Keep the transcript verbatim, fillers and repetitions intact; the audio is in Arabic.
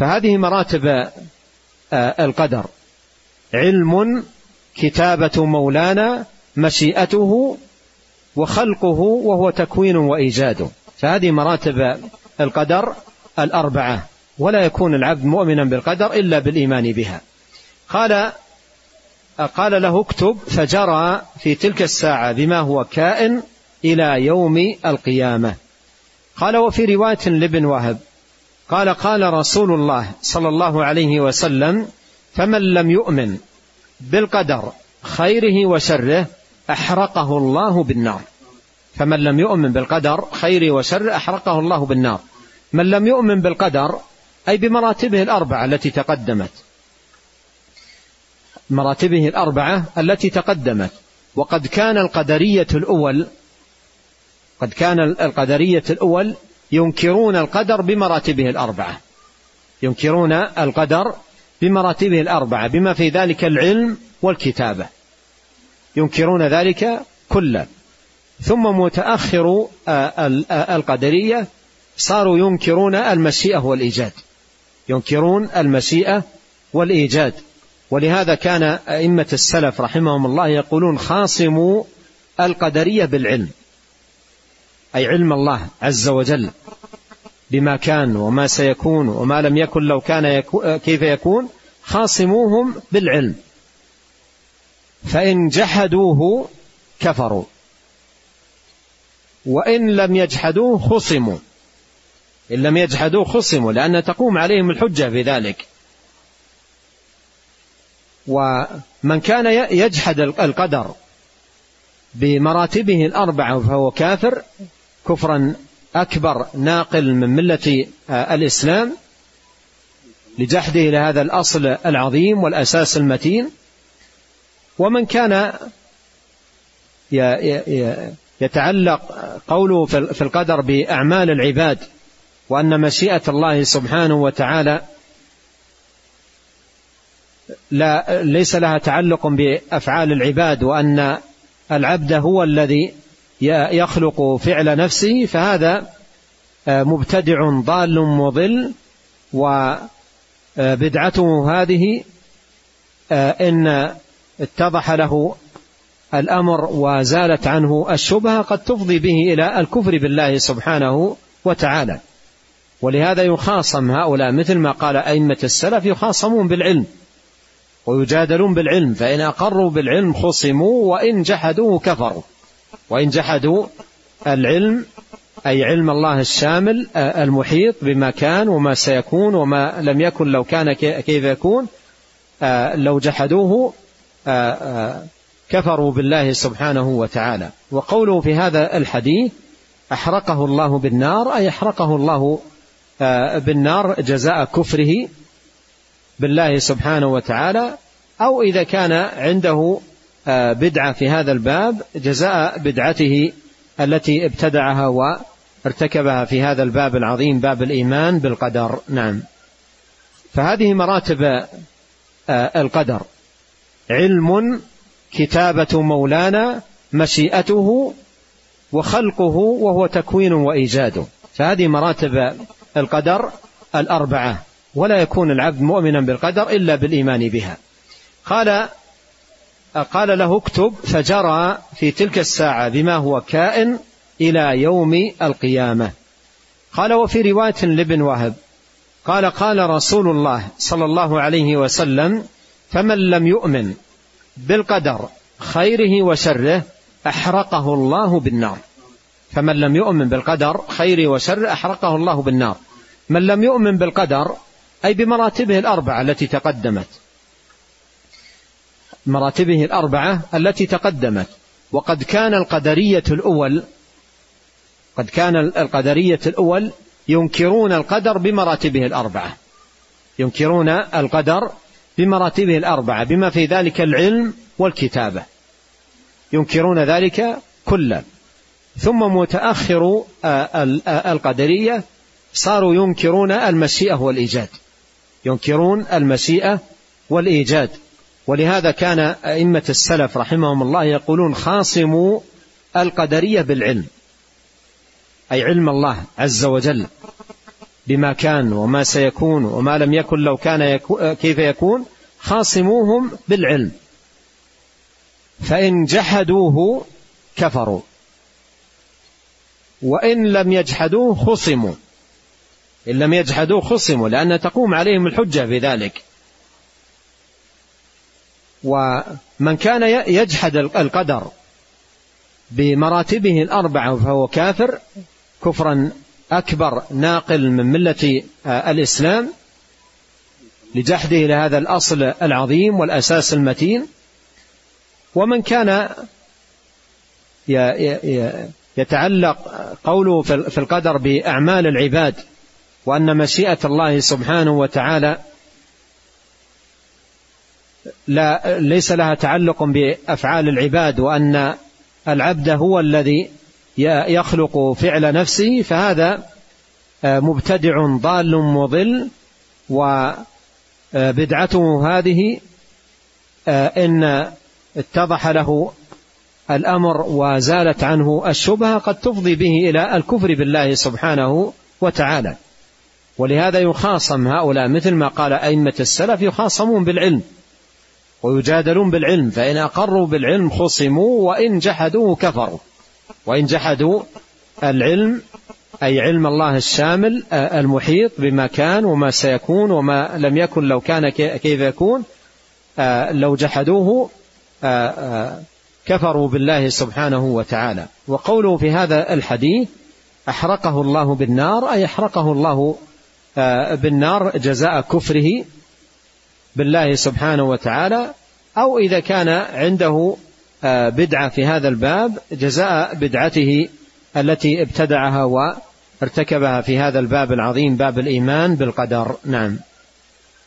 فهذه مراتب القدر: علم، كتابة مولانا، مشيئته، وخلقه وهو تكوين وإيجاده. فهذه مراتب القدر الأربعة، ولا يكون العبد مؤمنا بالقدر إلا بالإيمان بها. قال قال له: اكتب، فجرى في تلك الساعة بما هو كائن إلى يوم القيامة. قال: وفي رواية لابن وهب قال: قال رسول الله صلى الله عليه وسلم: فمن لم يؤمن بالقدر خيره وشره أحرقه الله بالنار. فمن لم يؤمن بالقدر خيره وشره أحرقه الله بالنار. من لم يؤمن بالقدر أي بمراتبه الأربعة التي تقدمت، مراتبه الأربعة التي تقدمت. وقد كان القدرية الأول قد كان القدرية الأول ينكرون القدر بمراتبه الأربعة، ينكرون القدر بمراتبه الأربعة بما في ذلك العلم والكتابة، ينكرون ذلك كله. ثم متأخر القدرية صاروا ينكرون المشيئة والإيجاد، ينكرون المشيئة والإيجاد. ولهذا كان أئمة السلف رحمهم الله يقولون: خاصموا القدرية بالعلم، أي علم الله عز وجل بما كان وما سيكون وما لم يكن لو كان يكون كيف يكون، خاصموهم بالعلم، فإن جحدوه كفروا، وإن لم يجحدوه خصموا، إن لم يجحدوه خصموا، لأن تقوم عليهم الحجة بذلك. ومن كان يجحد القدر بمراتبه الأربعة فهو كافر كفرا أكبر ناقل من ملة الإسلام لجحده لهذا الأصل العظيم والأساس المتين. ومن كان يتعلق قوله في القدر بأعمال العباد، وأن مشيئة الله سبحانه وتعالى لا ليس لها تعلق بأفعال العباد، وأن العبد هو الذي يخلق فعل نفسه، فهذا مبتدع ضال مضل. وبدعته هذه إن اتضح له الأمر وزالت عنه الشبهة قد تفضي به إلى الكفر بالله سبحانه وتعالى. ولهذا يخاصم هؤلاء مثل ما قال أئمة السلف: يخاصمون بالعلم ويجادلون بالعلم، فإن أقروا بالعلم خصموا، وإن جحدوه كفروا. وإن جحدوا العلم أي علم الله الشامل المحيط بما كان وما سيكون وما لم يكن لو كان كيف يكون، لو جحدوه كفروا بالله سبحانه وتعالى. وقوله في هذا الحديث: أحرقه الله بالنار، أي أحرقه الله بالنار جزاء كفره بالله سبحانه وتعالى، أو إذا كان عنده بدعة في هذا الباب جزاء بدعته التي ابتدعها وارتكبها في هذا الباب العظيم، باب الإيمان بالقدر. نعم. فهذه مراتب القدر: علم، كتابة مولانا، مشيئته، وخلقه وهو تكوين وإيجاده. فهذه مراتب القدر الأربعة، ولا يكون العبد مؤمنا بالقدر إلا بالإيمان بها. قال قال له: اكتب، فجرى في تلك الساعة بما هو كائن إلى يوم القيامة. قال: وفي رواية لابن وهب قال: قال رسول الله صلى الله عليه وسلم: فمن لم يؤمن بالقدر خيره وشره أحرقه الله بالنار. فمن لم يؤمن بالقدر خيره وشره أحرقه الله بالنار. من لم يؤمن بالقدر أي بمراتبه الأربعة التي تقدمت، مراتبه الأربعة التي تقدمت. وقد كان القدرية الأول قد كان القدرية الأول ينكرون القدر بمراتبه الأربعة، ينكرون القدر بمراتبه الأربعة بما في ذلك العلم والكتابة، ينكرون ذلك كله. ثم متأخر القدرية صاروا ينكرون المشيئة والإيجاد، ينكرون المشيئة والإيجاد. ولهذا كان أئمة السلف رحمهم الله يقولون: خاصموا القدرية بالعلم، أي علم الله عز وجل بما كان وما سيكون وما لم يكن لو كان يكون كيف يكون خاصموهم بالعلم، فإن جحدوه كفروا، وإن لم يجحدوه خصموا، إن لم يجحدوه خصموا، لأن تقوم عليهم الحجة في ذلك. ومن كان يجحد القدر بمراتبه الأربعة فهو كافر كفرا أكبر ناقل من ملة الإسلام لجحده لهذا الأصل العظيم والأساس المتين. ومن كان يتعلق قوله في القدر بأعمال العباد، وأن مشيئة الله سبحانه وتعالى لا ليس لها تعلق بأفعال العباد، وأن العبد هو الذي يخلق فعل نفسه، فهذا مبتدع ضال مضل، وبدعته هذه إن اتضح له الأمر وزالت عنه الشبهة قد تفضي به إلى الكفر بالله سبحانه وتعالى. ولهذا يخاصم هؤلاء مثل ما قال أئمة السلف، يخاصمون بالعلم ويجادلون بالعلم، فإن أقروا بالعلم خصموا وإن جحدوه كفروا. وإن جحدوا العلم أي علم الله الشامل المحيط بما كان وما سيكون وما لم يكن لو كان كيف يكون، لو جحدوه كفروا بالله سبحانه وتعالى. وقوله في هذا الحديث أحرقه الله بالنار، أي أحرقه الله بالنار جزاء كفره بالله سبحانه وتعالى، أو إذا كان عنده بدعة في هذا الباب جزاء بدعته التي ابتدعها وارتكبها في هذا الباب العظيم، باب الإيمان بالقدر. نعم.